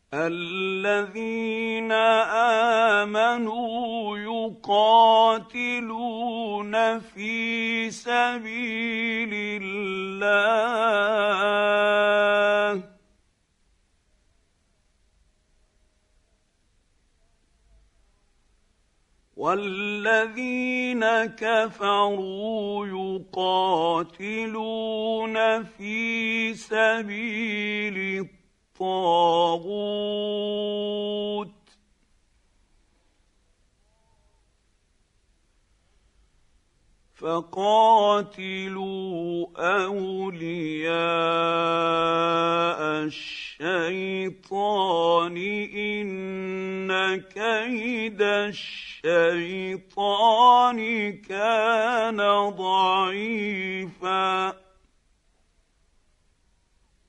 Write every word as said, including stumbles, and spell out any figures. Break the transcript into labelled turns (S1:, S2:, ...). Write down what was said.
S1: الذين آمنوا يقاتلون في سبيل الله والذين كفروا يقاتلون في سبيل الطاغوت فقاتلوا أولياء الشيطان إن كيد الشيطان كان ضعيفا